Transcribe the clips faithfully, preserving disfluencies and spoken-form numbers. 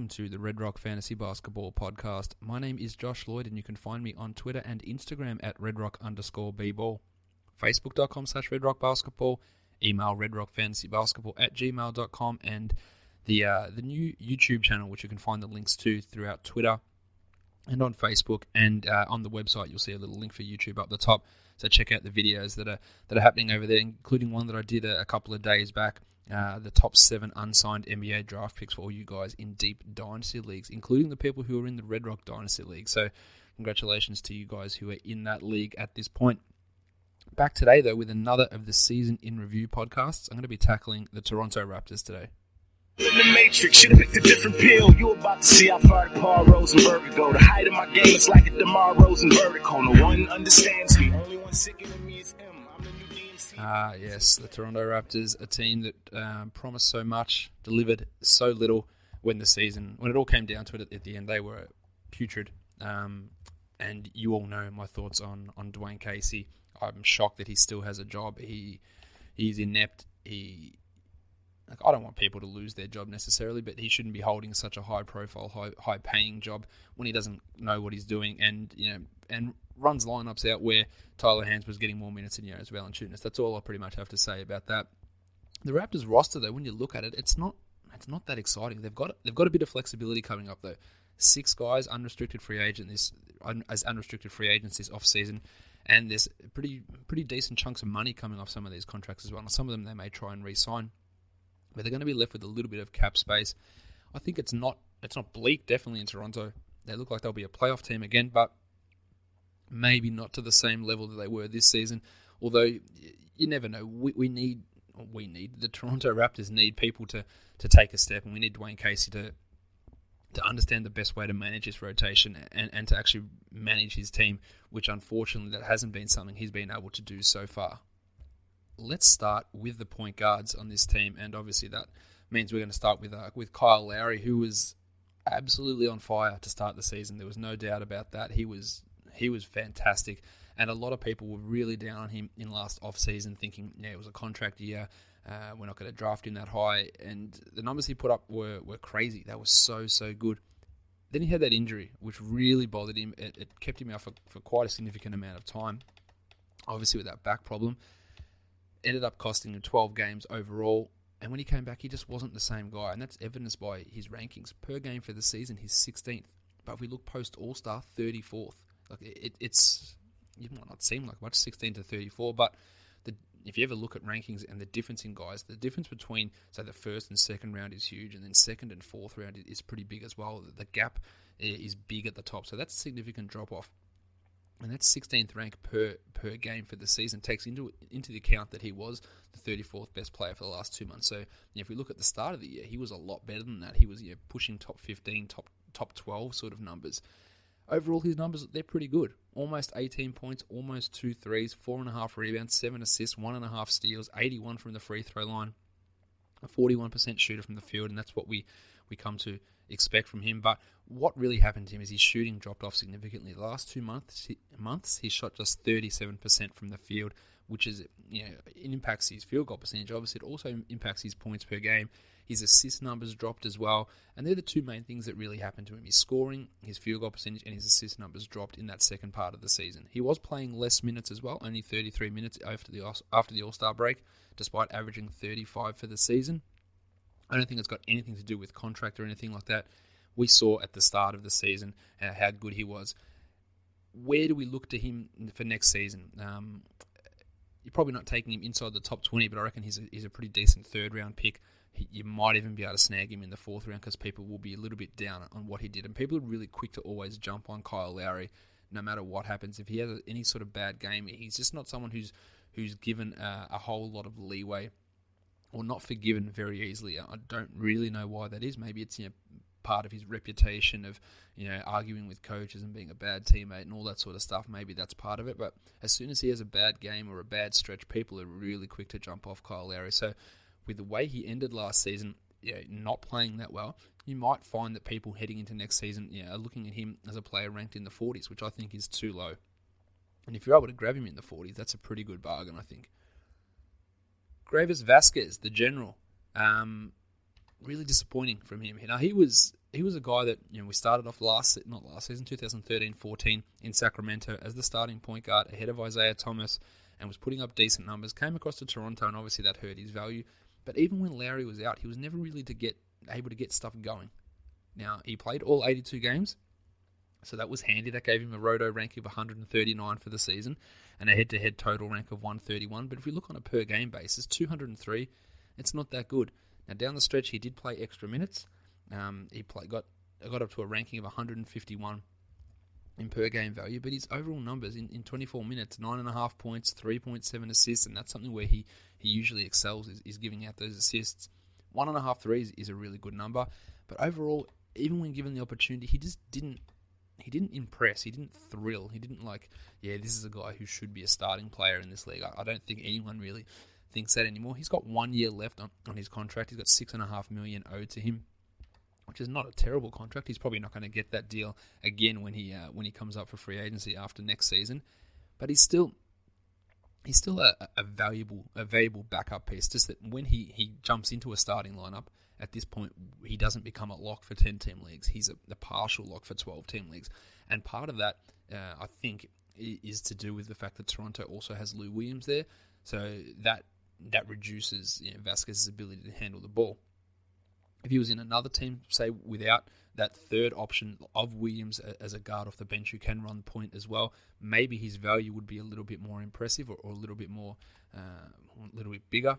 welcome to the Red Rock Fantasy Basketball Podcast. My name is Josh Lloyd, and you can find me on Twitter and Instagram at redrock underscore bball, facebook.com slash redrockbasketball, email redrockfantasybasketball at gmail dot com, and the uh, the new YouTube channel, which you can find the links to throughout Twitter and on Facebook, and uh, on the website you'll see a little link for YouTube up the top. So check out the videos that are that are happening over there, including one that I did a, a couple of days back. Uh, the top seven unsigned N B A draft picks for all you guys in deep dynasty leagues, including the people who are in the Red Rock Dynasty League. So congratulations to you guys who are in that league at this point. Back today, though, with another of the Season in Review podcasts. I'm going to be tackling the Toronto Raptors today. In the Matrix, should've picked a different pill. You about to see how far the Paul Rosenberg go. The height of my game is like a DeMar Rosenberg. No one understands me. Only one sicker than me is him. I'm the new D M C. Ah, yes, the Toronto Raptors, a team that um, promised so much, delivered so little when the season, when it all came down to it at the end, they were putrid. Um, and you all know my thoughts on, on Dwayne Casey. I'm shocked that he still has a job. He He's inept. He... Like, I don't want people to lose their job necessarily, but he shouldn't be holding such a high-profile, high, high-paying job when he doesn't know what he's doing, and you know, and runs lineups out where Tyler Hands was getting more minutes than Jonas Valanciunas. That's all I pretty much have to say about that. The Raptors roster, though, when you look at it, it's not it's not that exciting. They've got they've got a bit of flexibility coming up though. Six guys unrestricted free agent this as unrestricted free agents this off season. And there's pretty pretty decent chunks of money coming off some of these contracts as well. Now, some of them they may try and re-sign, but they're going to be left with a little bit of cap space. I think it's not it's not bleak, definitely in Toronto. They look like they'll be a playoff team again, but maybe not to the same level that they were this season. Although, you never know. We, we need, we need, the Toronto Raptors need people to, to take a step, and we need Dwayne Casey to to understand the best way to manage his rotation and, and to actually manage his team, which unfortunately that hasn't been something he's been able to do so far. Let's start with the point guards on this team, and obviously that means we're going to start with uh, with Kyle Lowry, who was absolutely on fire to start the season. There was no doubt about that. He was he was fantastic, and a lot of people were really down on him in last off-season, thinking, yeah, it was a contract year, uh, we're not going to draft him that high, and the numbers he put up were, were crazy. They were so, so good. Then he had that injury, which really bothered him. It, it kept him out for, for quite a significant amount of time, obviously with that back problem. Ended up costing him twelve games overall, and when he came back, he just wasn't the same guy, and that's evidenced by his rankings. Per game for the season, he's sixteenth, but if we look post-All-Star, thirty-fourth. Like it, it's, it might not seem like much, sixteen to thirty-four, but the, if you ever look at rankings and the difference in guys, the difference between, say, the first and second round is huge, and then second and fourth round is pretty big as well. The gap is big at the top, so that's a significant drop-off. And that's sixteenth rank per per game for the season. Takes into into the account that he was the thirty-fourth best player for the last two months. So you know, if we look at the start of the year, he was a lot better than that. He was you know, pushing top fifteen, top top twelve sort of numbers. Overall, his numbers, they're pretty good. Almost eighteen points, almost two threes, four and a half rebounds, seven assists, one and a half steals, eighty-one from the free throw line, a forty-one percent shooter from the field, and that's what we, we come to expect from him. But what really happened to him is his shooting dropped off significantly. The last two months, he, months he shot just thirty-seven percent from the field, which is, you know, it impacts his field goal percentage. Obviously, it also impacts his points per game. His assist numbers dropped as well, and they're the two main things that really happened to him. His scoring, his field goal percentage, and his assist numbers dropped in that second part of the season. He was playing less minutes as well, only thirty-three minutes after the after the All-Star break, despite averaging thirty-five for the season. I don't think it's got anything to do with contract or anything like that. We saw at the start of the season uh, how good he was. Where do we look to him for next season? Um, you're probably not taking him inside the top twenty, but I reckon he's a, he's a pretty decent third-round pick. He, you might even be able to snag him in the fourth round because people will be a little bit down on what he did. And people are really quick to always jump on Kyle Lowry no matter what happens. If he has any sort of bad game, he's just not someone who's who's given uh, a whole lot of leeway or not forgiven very easily. I don't really know why that is. Maybe it's, you know, part of his reputation of, you know, arguing with coaches and being a bad teammate and all that sort of stuff. Maybe that's part of it. But as soon as he has a bad game or a bad stretch, people are really quick to jump off Kyle Lowry. So with the way he ended last season, you know, not playing that well, you might find that people heading into next season, you know, are looking at him as a player ranked in the forties, which I think is too low. And if you're able to grab him in the forties, that's a pretty good bargain, I think. Greivis Vasquez, the general, um, really disappointing from him. Now, he was he was a guy that, you know, we started off last, not last season, twenty thirteen fourteen in Sacramento as the starting point guard ahead of Isaiah Thomas and was putting up decent numbers. Came across to Toronto and obviously that hurt his value. But even when Lowry was out, he was never really to get able to get stuff going. Now, he played all eighty-two games, so that was handy. That gave him a roto rank of one hundred thirty-nine for the season and a head-to-head total rank of one thirty-one. But if we look on a per-game basis, two hundred three, it's not that good. Now, down the stretch, he did play extra minutes. Um, he play, got got up to a ranking of one hundred fifty-one in per-game value, but his overall numbers in, in twenty-four minutes, nine point five points, three point seven assists, and that's something where he, he usually excels, is, is giving out those assists. One and a half threes is a really good number, but overall, even when given the opportunity, he just didn't he didn't impress, he didn't thrill, he didn't like, yeah, this is a guy who should be a starting player in this league. I, I don't think anyone really thinks that anymore. He's got one year left on, on his contract. He's got six and a half million owed to him, which is not a terrible contract. He's probably not going to get that deal again when he uh, when he comes up for free agency after next season. But he's still he's still a, a valuable a valuable backup piece. Just that when he, he jumps into a starting lineup, at this point he doesn't become a lock for ten-team leagues. He's a, a partial lock for twelve-team leagues. And part of that, uh, I think, is to do with the fact that Toronto also has Lou Williams there. So that that reduces, you know, Vasquez's ability to handle the ball. If he was in another team, say, without that third option of Williams as a guard off the bench who can run point as well, maybe his value would be a little bit more impressive or, or a little bit more, uh, a little bit bigger.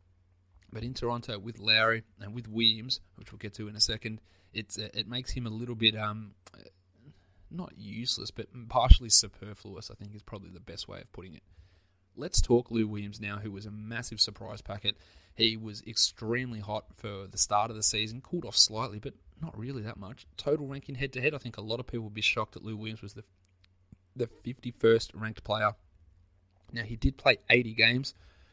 But in Toronto, with Lowry and with Williams, which we'll get to in a second, it's uh, it makes him a little bit, um, not useless, but partially superfluous, I think is probably the best way of putting it. Let's talk Lou Williams now, who was a massive surprise packet. He was extremely hot for the start of the season, cooled off slightly, but not really that much. Total ranking head-to-head, I think a lot of people would be shocked that Lou Williams was the the fifty-first ranked player. Now, he did play eighty games.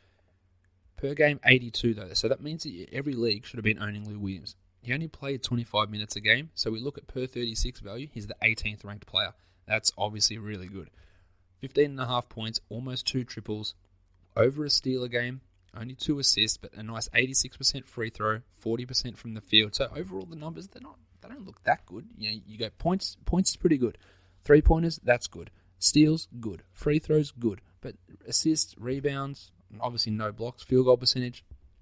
Per game, eighty-two, though. So that means that every league should have been owning Lou Williams. He only played twenty-five minutes a game, so we look at per thirty-six value, he's the eighteenth ranked player. That's obviously really good. fifteen and a half points, almost two triples, over a steal a game, only two assists, but a nice eighty-six percent free throw, forty percent from the field. So overall, the numbers, they're not, they don't look that good. You know, you go points, points is pretty good. Three-pointers, that's good. Steals, good. Free throws, good. But assists, rebounds, obviously no blocks, field goal percentage,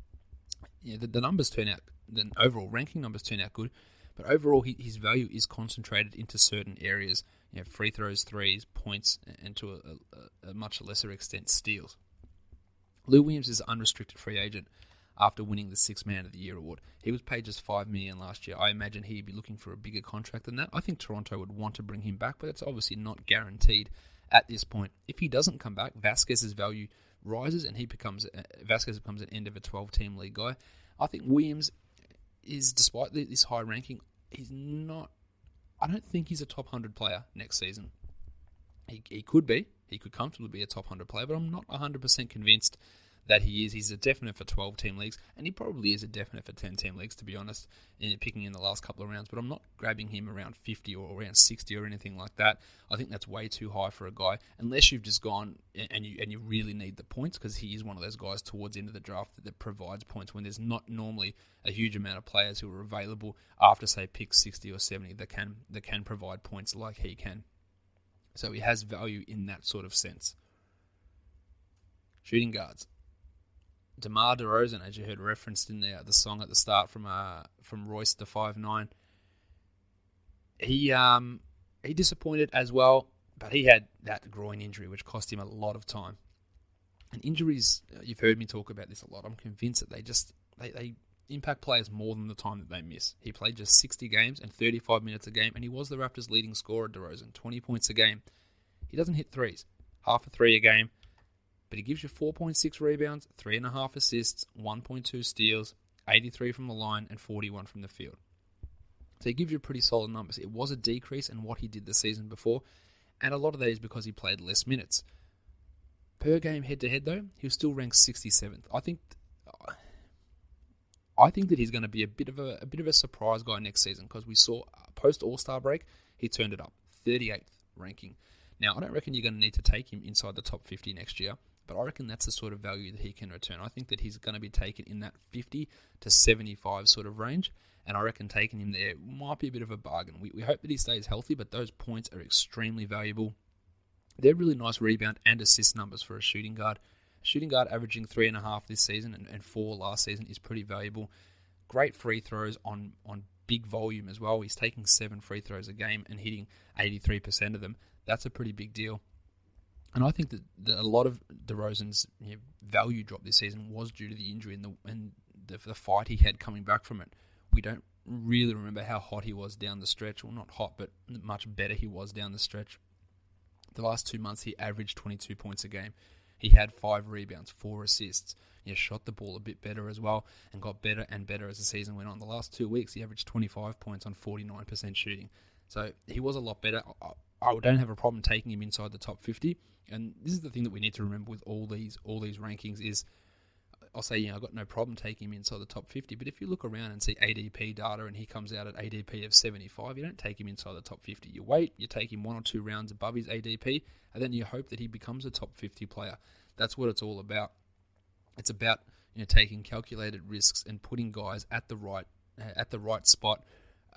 yeah, the, the numbers turn out, the overall ranking numbers turn out good, but overall he, his value is concentrated into certain areas, you know, free throws, threes, points, and to a, a, a much lesser extent, steals. Lou Williams is an unrestricted free agent after winning the Sixth Man of the Year award. He was paid just five million dollars last year. I imagine he'd be looking for a bigger contract than that. I think Toronto would want to bring him back, but it's obviously not guaranteed at this point. If he doesn't come back, Vasquez's value rises and he becomes uh, Vasquez becomes an end of a twelve-team league guy. I think Williams is, despite this high ranking, he's not. I don't think he's a top one hundred player next season. He he could be. He could comfortably be a top one hundred player, but I'm not one hundred percent convinced that he is. He's a definite for twelve-team leagues, and he probably is a definite for ten-team leagues, to be honest, in picking in the last couple of rounds. But I'm not grabbing him around fifty or around sixty or anything like that. I think that's way too high for a guy, unless you've just gone and you and you really need the points, because he is one of those guys towards the end of the draft that, that provides points when there's not normally a huge amount of players who are available after, say, pick sixty or seventy that can that can provide points like he can. So he has value in that sort of sense. Shooting guards. DeMar DeRozan, as you heard referenced in the the song at the start from uh from Royce da five nine. He um he disappointed as well, but he had that groin injury which cost him a lot of time. And injuries, you've heard me talk about this a lot. I'm convinced that they just they, they impact players more than the time that they miss. He played just sixty games and thirty-five minutes a game, and he was the Raptors' leading scorer, DeRozan, twenty points a game. He doesn't hit threes, half a three a game. But he gives you four point six rebounds, three point five assists, one point two steals, eighty-three from the line, and forty-one from the field. So he gives you pretty solid numbers. It was a decrease in what he did the season before, and a lot of that is because he played less minutes. Per game head-to-head, though, he was still ranked sixty-seventh. I think I think that he's going to be a bit of a, a bit of a surprise guy next season, because we saw post All-Star break, he turned it up, thirty-eighth ranking. Now, I don't reckon you're going to need to take him inside the top fifty next year, but I reckon that's the sort of value that he can return. I think that he's going to be taken in that fifty to seventy-five sort of range, And I reckon taking him there might be a bit of a bargain. We, we hope that he stays healthy, but those points are extremely valuable. They're really nice rebound and assist numbers for a shooting guard. A shooting guard averaging three and a half this season and, and four last season is pretty valuable. Great free throws on, on big volume as well. He's taking seven free throws a game and hitting eighty-three percent of them. That's a pretty big deal. And I think that, that a lot of DeRozan's you know, value drop this season was due to the injury and the and the, the fight he had coming back from it. We don't really remember how hot he was down the stretch. Well, not hot, but much better he was down the stretch. The last two months, he averaged twenty-two points a game. He had five rebounds, four assists. He shot the ball a bit better as well and got better and better as the season went on. The last two weeks, he averaged twenty-five points on forty-nine percent shooting. So he was a lot better. I, I don't have a problem taking him inside the top fifty. And this is the thing that we need to remember with all these all these rankings is, I'll say, you know, I've got no problem taking him inside the top fifty, but if you look around and see A D P data and he comes out at A D P of seventy-five, you don't take him inside the top fifty. You wait, you take him one or two rounds above his A D P, and then you hope that he becomes a top fifty player. That's what it's all about. It's about, you know, taking calculated risks and putting guys at the right uh, at the right spot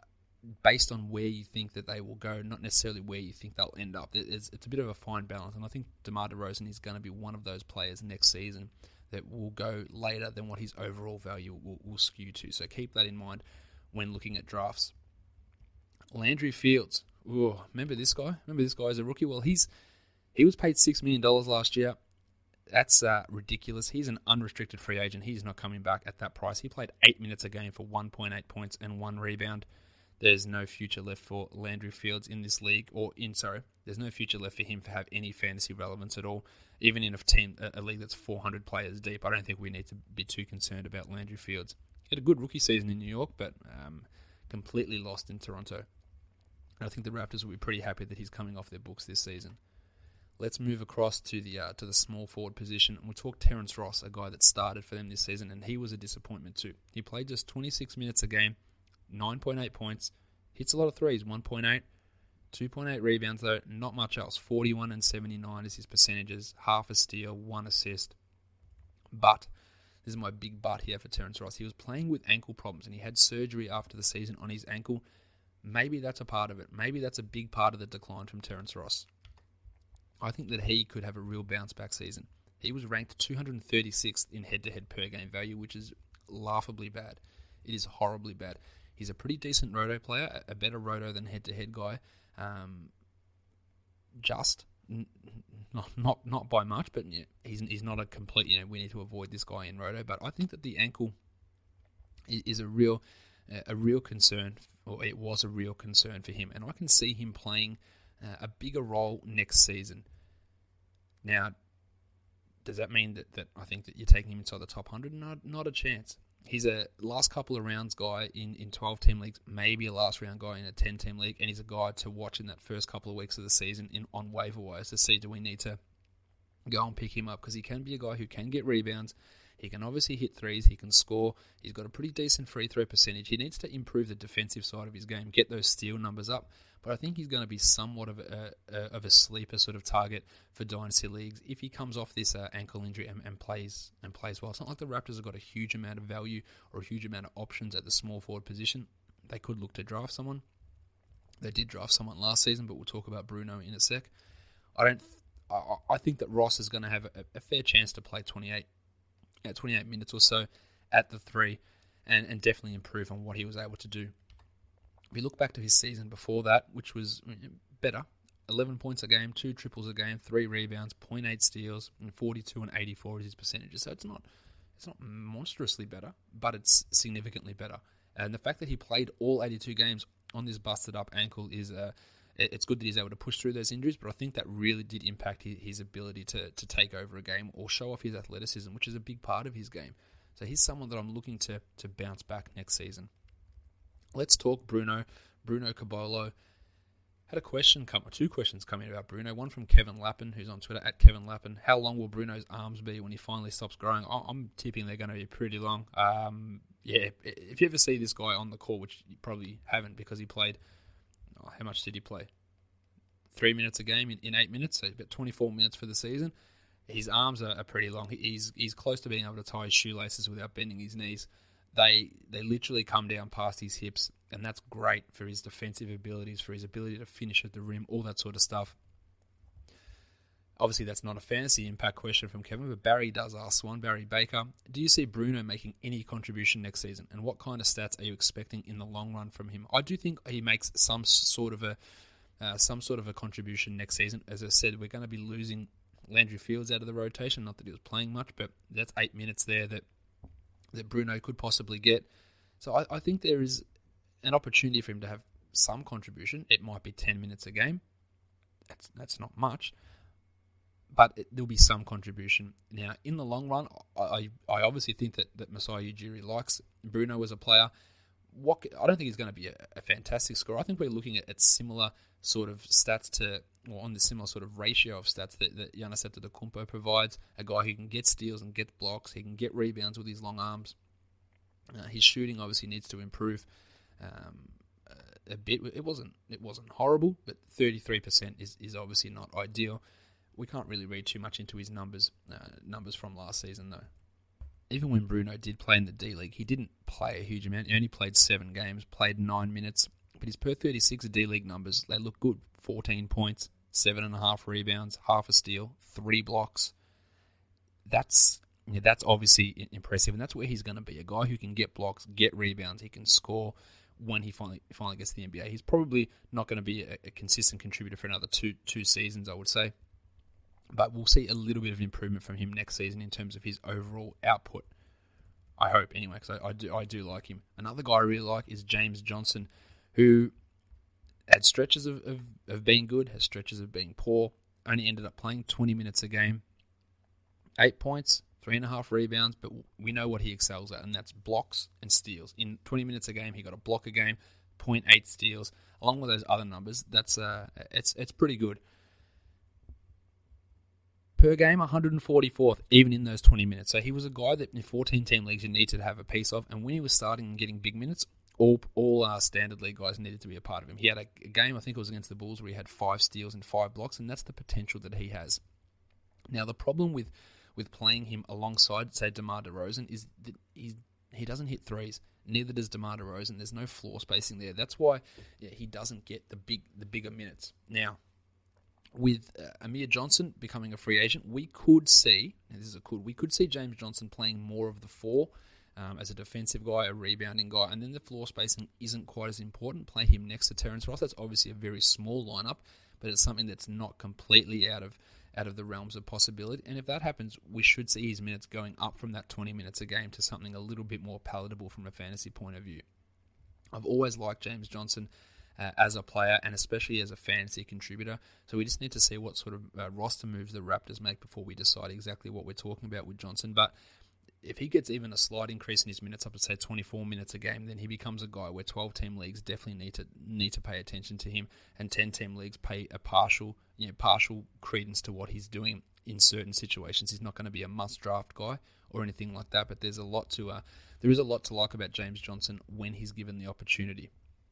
based on where you think that they will go, not necessarily where you think they'll end up. It's, it's a bit of a fine balance, and I think DeMar DeRozan is going to be one of those players next season that will go later than what his overall value will, will skew to. So keep that in mind when looking at drafts. Landry Fields. Ooh, remember this guy? Remember this guy as a rookie? Well, he's he was paid six million dollars last year. That's uh, ridiculous. He's an unrestricted free agent. He's not coming back at that price. He played eight minutes a game for one point eight points and one rebound. There's no future left for Landry Fields in this league, or in, sorry, there's no future left for him to have any fantasy relevance at all. Even in a team, a league that's four hundred players deep, I don't think we need to be too concerned about Landry Fields. He had a good rookie season in New York, but um, completely lost in Toronto. And I think the Raptors will be pretty happy that he's coming off their books this season. Let's move across to the uh, to the small forward position, and we'll talk Terrence Ross, a guy that started for them this season, and he was a disappointment too. He played just twenty-six minutes a game, nine point eight points, hits a lot of threes, one point eight, two point eight rebounds though, not much else. forty-one and seventy-nine is his percentages, half a steal, one assist. But, this is my big but here for Terrence Ross, he was playing with ankle problems, and he had surgery after the season on his ankle. Maybe that's a part of it. Maybe that's a big part of the decline from Terrence Ross. I think that he could have a real bounce-back season. He was ranked two hundred thirty-sixth in head-to-head per-game value, which is laughably bad. It is horribly bad. He's a pretty decent roto player, a better roto than head-to-head guy. Um, just, n- not not not by much, but yeah, he's he's not a complete, you know, we need to avoid this guy in roto. But I think that the ankle is, is a real a real concern, or it was a real concern for him. And I can see him playing Uh, a bigger role next season. Now, does that mean that, that I think that you're taking him inside the top one hundred? Not, not a chance. He's a last couple of rounds guy in, in twelve-team leagues, maybe a last round guy in a ten-team league, and he's a guy to watch in that first couple of weeks of the season in on waiver wires to see do we need to go and pick him up, because he can be a guy who can get rebounds. He can obviously hit threes. He can score. He's got a pretty decent free throw percentage. He needs to improve the defensive side of his game, get those steal numbers up. But I think he's going to be somewhat of a, a of a sleeper sort of target for dynasty leagues if he comes off this uh, ankle injury and, and plays and plays well. It's not like the Raptors have got a huge amount of value or a huge amount of options at the small forward position. They could look to draft someone. They did draft someone last season, but we'll talk about Bruno in a sec. I don't. I, I think that Ross is going to have a, a fair chance to play twenty-eight, yeah, twenty-eight minutes or so at the three, and, and definitely improve on what he was able to do. If you look back to his season before that, which was better, eleven points a game, two triples a game, three rebounds, zero point eight steals, and forty-two and eighty-four is his percentages. So it's not it's not monstrously better, but it's significantly better. And the fact that he played all eighty-two games on this busted up ankle is uh, it's good that he's able to push through those injuries, but I think that really did impact his ability to, to take over a game or show off his athleticism, which is a big part of his game. So he's someone that I'm looking to to bounce back next season. Let's talk Bruno. Bruno Caboclo had a question come, or two questions coming about Bruno. One from Kevin Lappin, who's on Twitter at Kevin Lappin. How long will Bruno's arms be when he finally stops growing? I'm tipping they're going to be pretty long. Um, yeah, if you ever see this guy on the court, which you probably haven't because he played, oh, how much did he play? Three minutes a game in, in eight minutes, so about twenty-four minutes for the season. His arms are, are pretty long. He's he's close to being able to tie his shoelaces without bending his knees. they they literally come down past his hips, and that's great for his defensive abilities, for his ability to finish at the rim, all that sort of stuff. Obviously, that's not a fantasy impact question from Kevin, but Barry does ask one. Barry Baker, do you see Bruno making any contribution next season? And what kind of stats are you expecting in the long run from him? I do think he makes some sort of a uh, some sort of a contribution next season. As I said, we're going to be losing Landry Fields out of the rotation. Not that he was playing much, but that's eight minutes there that that Bruno could possibly get. So I, I think there is an opportunity for him to have some contribution. It might be ten minutes a game. That's that's not much. But it, there'll be some contribution. Now, in the long run, I I obviously think that, that Masai Ujiri likes Bruno as a player. What I don't think he's going to be a, a fantastic scorer. I think we're looking at, at similar sort of stats to, or on the similar sort of ratio of stats that, that Giannis Antetokounmpo provides. A guy who can get steals and get blocks. He can get rebounds with his long arms. Uh, his shooting obviously needs to improve um, a, a bit. It wasn't it wasn't horrible, but thirty-three percent is, is obviously not ideal. We can't really read too much into his numbers uh, numbers from last season, though. Even when Bruno did play in the D-League, he didn't play a huge amount. He only played seven games, played nine minutes. But his per thirty-six D-League numbers, they look good. fourteen points, seven and a half rebounds, half a steal, three blocks. That's yeah, that's obviously impressive, and that's where he's going to be. A guy who can get blocks, get rebounds, he can score when he finally finally gets to the N B A. He's probably not going to be a, a consistent contributor for another two two seasons, I would say. But we'll see a little bit of improvement from him next season in terms of his overall output. I hope, anyway, because I, I, do, I do like him. Another guy I really like is James Johnson, who had stretches of, of, of being good, has stretches of being poor, only ended up playing twenty minutes a game. Eight points, three and a half rebounds, but we know what he excels at, and that's blocks and steals. In twenty minutes a game, he got a block a game, zero point eight steals. Along with those other numbers, that's uh, it's it's pretty good. Per game, one hundred forty-fourth, even in those twenty minutes. So he was a guy that in fourteen-team leagues you need to have a piece of. And when he was starting and getting big minutes, all all our standard league guys needed to be a part of him. He had a, a game, I think it was against the Bulls, where he had five steals and five blocks, and that's the potential that he has. Now, the problem with, with playing him alongside, say, DeMar DeRozan is that he, he doesn't hit threes. Neither does DeMar DeRozan. There's no floor spacing there. That's why yeah, he doesn't get the big the bigger minutes. Now, with uh, Amir Johnson becoming a free agent, we could see, and this is a could, we could see James Johnson playing more of the four um, as a defensive guy, a rebounding guy, and then the floor spacing isn't quite as important. Play him next to Terrence Ross. That's obviously a very small lineup, but it's something that's not completely out of out of the realms of possibility. And if that happens, we should see his minutes going up from that twenty minutes a game to something a little bit more palatable from a fantasy point of view. I've always liked James Johnson Uh, as a player and especially as a fantasy contributor. So we just need to see what sort of uh, roster moves the Raptors make before we decide exactly what we're talking about with Johnson. But if he gets even a slight increase in his minutes up to say twenty-four minutes a game, then he becomes a guy where twelve-team leagues definitely need to need to pay attention to him, and ten-team leagues pay a partial, you know, partial credence to what he's doing in certain situations. He's not going to be a must-draft guy or anything like that, but there's a lot to uh, there is a lot to like about James Johnson when he's given the opportunity.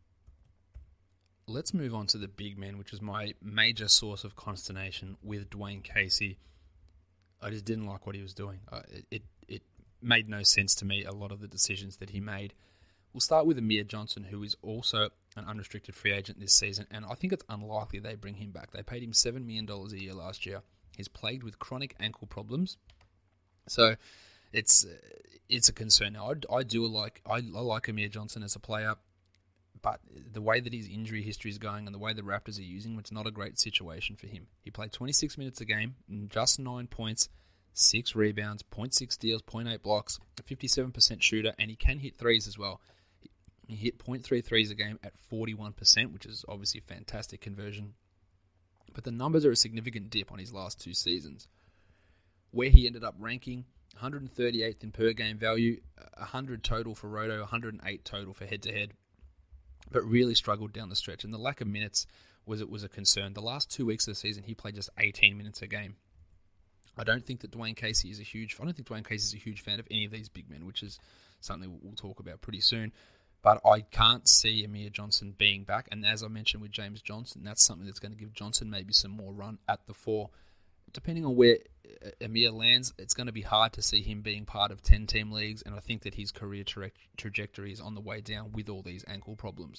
Let's move on to the big man, which was my major source of consternation with Dwayne Casey. I just didn't like what he was doing. Uh, it, it it made no sense to me, a lot of the decisions that he made. We'll start with Amir Johnson, who is also an unrestricted free agent this season, and I think it's unlikely they bring him back. They paid him seven million dollars a year last year. He's plagued with chronic ankle problems. So it's it's a concern. Now, I, I do like I, I like Amir Johnson as a player. But the way that his injury history is going and the way the Raptors are using him, it's not a great situation for him. He played twenty-six minutes a game, just nine points, six rebounds, zero point six steals, zero point eight blocks, a fifty-seven percent shooter, and he can hit threes as well. He hit zero point three threes a game at forty-one percent, which is obviously a fantastic conversion. But the numbers are a significant dip on his last two seasons, where he ended up ranking one hundred thirty-eighth in per game value, one hundred total for Roto, one hundred eight total for head-to-head. But really struggled down the stretch, and the lack of minutes was it was a concern. The last two weeks of the season, he played just eighteen minutes a game. I don't think that Dwayne Casey is a huge. I don't think Dwayne Casey is a huge fan of any of these big men, which is something we'll talk about pretty soon. But I can't see Amir Johnson being back, and as I mentioned with James Johnson, that's something that's going to give Johnson maybe some more run at the four depending on where Amir lands, it's going to be hard to see him being part of ten-team leagues, and I think that his career tra- trajectory is on the way down with all these ankle problems.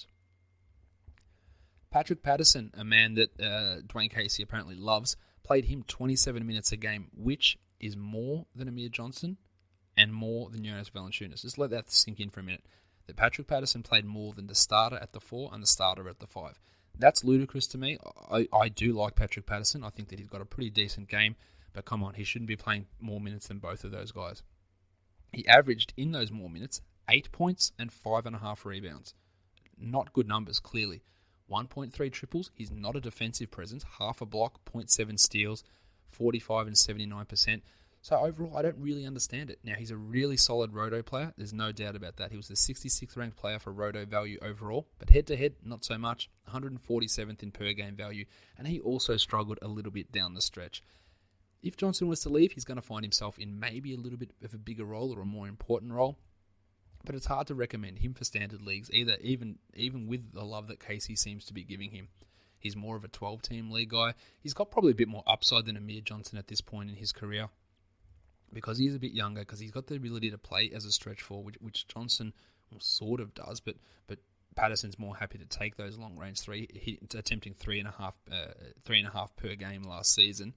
Patrick Patterson, a man that uh, Dwayne Casey apparently loves, played him twenty-seven minutes a game, which is more than Amir Johnson and more than Jonas Valanciunas. Just let that sink in for a minute. That Patrick Patterson played more than the starter at the four and the starter at the five. That's ludicrous to me. I, I do like Patrick Patterson. I think that he's got a pretty decent game, but come on, he shouldn't be playing more minutes than both of those guys. He averaged in those more minutes eight points and five and a half rebounds. Not good numbers, clearly. one point three triples. He's not a defensive presence. Half a block, zero point seven steals, forty-five and seventy-nine percent. So overall, I don't really understand it. Now, he's a really solid roto player. There's no doubt about that. He was the sixty-sixth ranked player for roto value overall, but head-to-head, not so much. one hundred forty-seventh in per-game value, and he also struggled a little bit down the stretch. If Johnson was to leave, he's going to find himself in maybe a little bit of a bigger role or a more important role, but it's hard to recommend him for standard leagues, either even even with the love that Casey seems to be giving him. He's more of a twelve-team league guy. He's got probably a bit more upside than Amir Johnson at this point in his career, because he's a bit younger, because he's got the ability to play as a stretch four, which, which Johnson well, sort of does, but but Patterson's more happy to take those long range three, he, attempting three and a half uh, three and a half per game last season.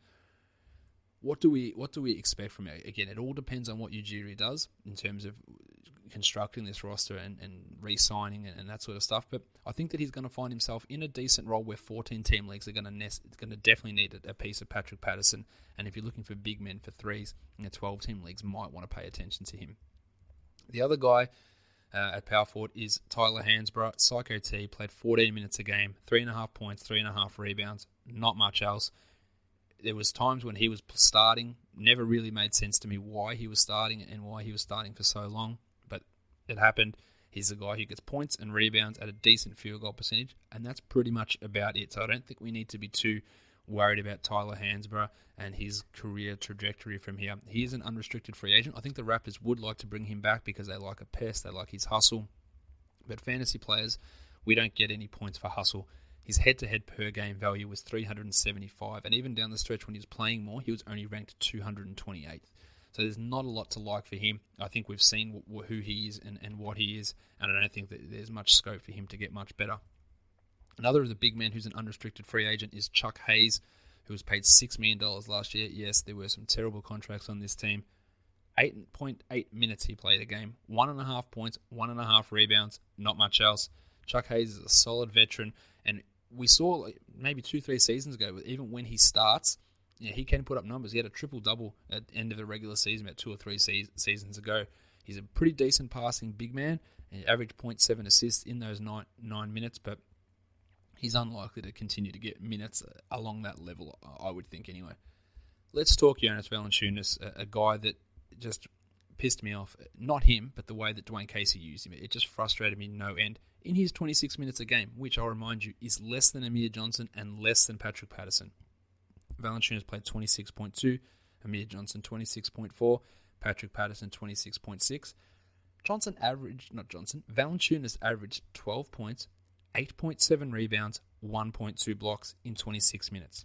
What do we what do we expect from it? Again, it all depends on what Ujiri does in terms of constructing this roster and, and re-signing and, and that sort of stuff. But I think that he's going to find himself in a decent role where fourteen-team leagues are going to nest, going to definitely need a, a piece of Patrick Patterson. And if you're looking for big men for threes, in the twelve-team leagues might want to pay attention to him. The other guy uh, at power forward is Tyler Hansbrough. Psycho T played fourteen minutes a game, three and a half points, three and a half rebounds, not much else. There was times when he was starting, never really made sense to me why he was starting and why he was starting for so long, but it happened. He's a guy who gets points and rebounds at a decent field goal percentage, and that's pretty much about it. So I don't think we need to be too worried about Tyler Hansbrough and his career trajectory from here. He is an unrestricted free agent. I think the Raptors would like to bring him back because they like a pest, they like his hustle. But fantasy players, we don't get any points for hustle. His head-to-head per-game value was three hundred seventy-five, and even down the stretch when he was playing more, he was only ranked two hundred twenty-eighth. So there's not a lot to like for him. I think we've seen wh- who he is and, and what he is, and I don't think that there's much scope for him to get much better. Another of the big men who's an unrestricted free agent is Chuck Hayes, who was paid six million dollars last year. Yes, there were some terrible contracts on this team. eight point eight minutes he played a game, one and a half points, one and a half rebounds, not much else. Chuck Hayes is a solid veteran, and we saw like maybe two, three seasons ago, even when he starts, yeah, he can put up numbers. He had a triple-double at the end of the regular season about two or three se- seasons ago. He's a pretty decent passing big man, and he averaged zero point seven assists in those nine, nine minutes, but he's unlikely to continue to get minutes along that level, I would think anyway. Let's talk Jonas Valanciunas, a, a guy that just pissed me off. Not him, but the way that Dwayne Casey used him. It just frustrated me no end. In his twenty-six minutes a game, which I'll remind you is less than Amir Johnson and less than Patrick Patterson. Valanciunas played twenty-six point two, Amir Johnson twenty-six point four, Patrick Patterson twenty-six point six. Johnson averaged, not Johnson, Valanciunas averaged twelve points, eight point seven rebounds, one point two blocks in twenty-six minutes.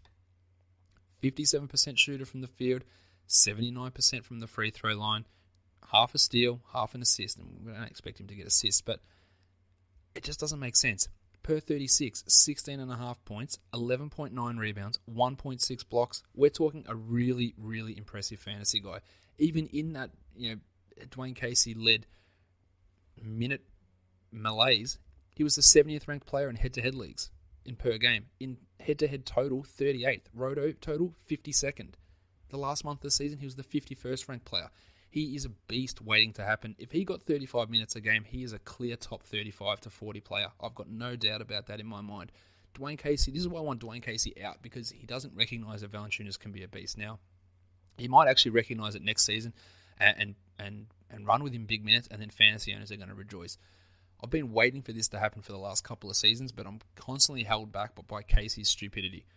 fifty-seven percent shooter from the field, seventy-nine percent from the free throw line, half a steal, half an assist. And we don't expect him to get assists, but it just doesn't make sense. Per thirty-six, sixteen and a half points, eleven point nine rebounds, one point six blocks. We're talking a really, really impressive fantasy guy. Even in that, you know, Dwayne Casey-led minute malaise, he was the seventieth ranked player in head-to-head leagues in per game. In head-to-head total, thirty-eighth. Roto total, fifty-second. The last month of the season, he was the fifty-first ranked player. He is a beast waiting to happen. If he got thirty-five minutes a game, he is a clear top thirty-five to forty player. I've got no doubt about that in my mind. Dwayne Casey, this is why I want Dwayne Casey out, because he doesn't recognize that Valanciunas can be a beast now. He might actually recognize it next season and and and, and run with him big minutes, and then fantasy owners are going to rejoice. I've been waiting for this to happen for the last couple of seasons, but I'm constantly held back by Casey's stupidity.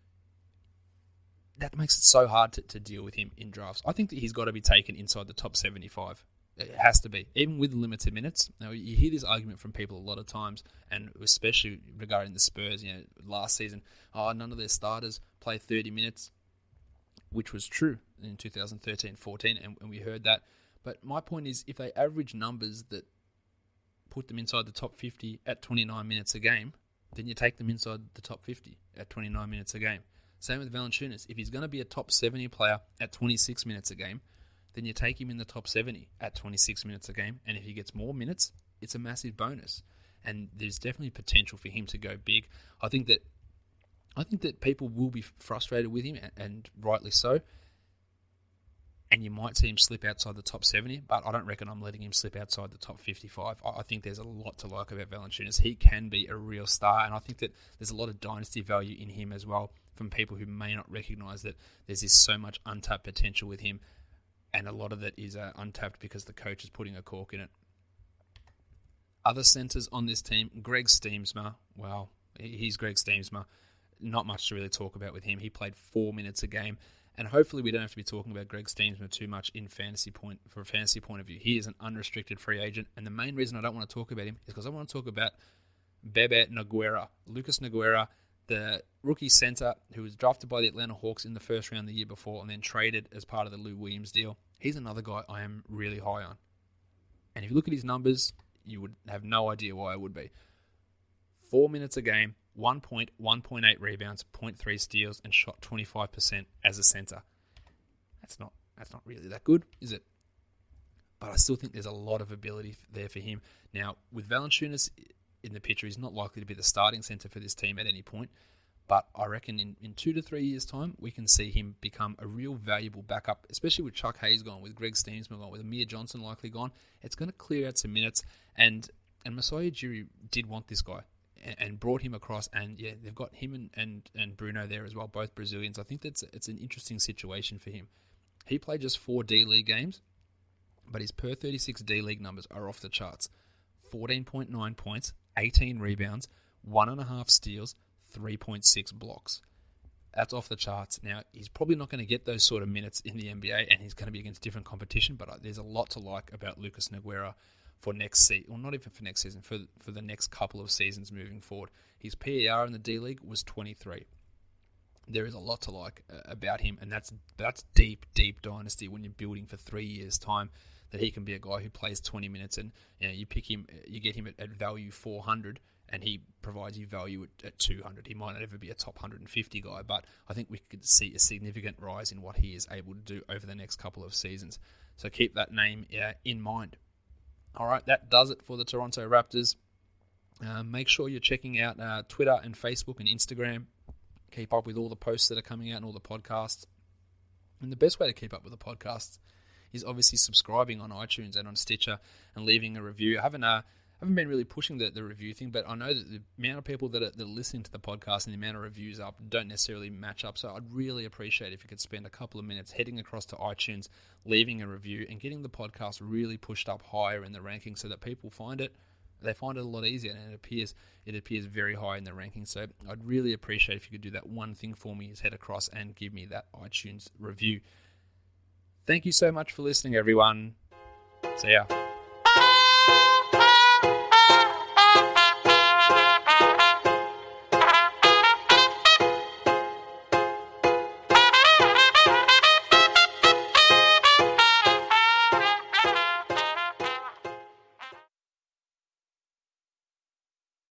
That makes it so hard to, to deal with him in drafts. I think that he's got to be taken inside the top seventy-five. It has to be, even with limited minutes. Now, you hear this argument from people a lot of times, and especially regarding the Spurs. You know, last season, oh, none of their starters play thirty minutes. which was true in two thousand thirteen fourteen, and, and we heard that. But my point is, if they average numbers that put them inside the top fifty at twenty-nine minutes a game, then you take them inside the top fifty at twenty-nine minutes a game. Same with Valanciunas. If he's going to be a top seventy player at twenty-six minutes a game, then you take him in the top seventy at twenty-six minutes a game. And if he gets more minutes, it's a massive bonus. And there's definitely potential for him to go big. I think that I think that people will be frustrated with him, and, and rightly so. And you might see him slip outside the top seventy, but I don't reckon I'm letting him slip outside the top fifty-five. I, I think there's a lot to like about Valanciunas. He can be a real star, and I think that there's a lot of dynasty value in him as well from people who may not recognise that there's this so much untapped potential with him, and a lot of that is uh, untapped because the coach is putting a cork in it. Other centres on this team, Greg Steemsma. Well, he's Greg Steemsma. Not much to really talk about with him. He played four minutes a game. And hopefully we don't have to be talking about Greg Steemsma too much in fantasy point for a fantasy point of view. He is an unrestricted free agent. And the main reason I don't want to talk about him is because I want to talk about Bebe Nogueira. Lucas Nogueira, the rookie center who was drafted by the Atlanta Hawks in the first round the year before and then traded as part of the Lou Williams deal. He's another guy I am really high on. And if you look at his numbers, you would have no idea why I would be. Four minutes a game, one point, one point eight rebounds, zero point three steals, and shot twenty-five percent as a center. That's not that's not really that good, is it? But I still think there's a lot of ability there for him. Now, with Valanciunas in the picture, he's not likely to be the starting center for this team at any point. But I reckon in, in two to three years' time, we can see him become a real valuable backup, especially with Chuck Hayes gone, with Greg Steemsma gone, with Amir Johnson likely gone. It's going to clear out some minutes. And, and Masai Ujiri did want this guy and brought him across, and yeah, they've got him and, and, and Bruno there as well, both Brazilians. I think that's it's an interesting situation for him. He played just four D-League games, but his per thirty-six D-League numbers are off the charts. fourteen point nine points, eighteen rebounds, one and a half steals, three point six blocks. That's off the charts. Now, he's probably not going to get those sort of minutes in the N B A, and he's going to be against different competition, but there's a lot to like about Lucas Nogueira for next season, or not even for next season, for for the next couple of seasons moving forward. His P E R in the D-League was twenty-three. There is a lot to like uh, about him, and that's that's deep, deep dynasty when you're building for three years' time, that he can be a guy who plays twenty minutes, and you know, you pick him, you get him at, at value four hundred, and he provides you value at, at two hundred. He might not ever be a top one hundred fifty guy, but I think we could see a significant rise in what he is able to do over the next couple of seasons. So keep that name uh, in mind. All right, that does it for the Toronto Raptors. Uh, make sure you're checking out uh, Twitter and Facebook and Instagram. Keep up with all the posts that are coming out and all the podcasts. And the best way to keep up with the podcasts is obviously subscribing on iTunes and on Stitcher and leaving a review. I haven't uh, haven't been really pushing the, the review thing, but I know that the amount of people that are, that are listening to the podcast and the amount of reviews up don't necessarily match up. So I'd really appreciate if you could spend a couple of minutes heading across to iTunes, leaving a review, and getting the podcast really pushed up higher in the rankings so that people find it. They find it a lot easier, and it appears it appears very high in the rankings. So I'd really appreciate if you could do that one thing for me, is head across and give me that iTunes review. Thank you so much for listening, everyone. See ya.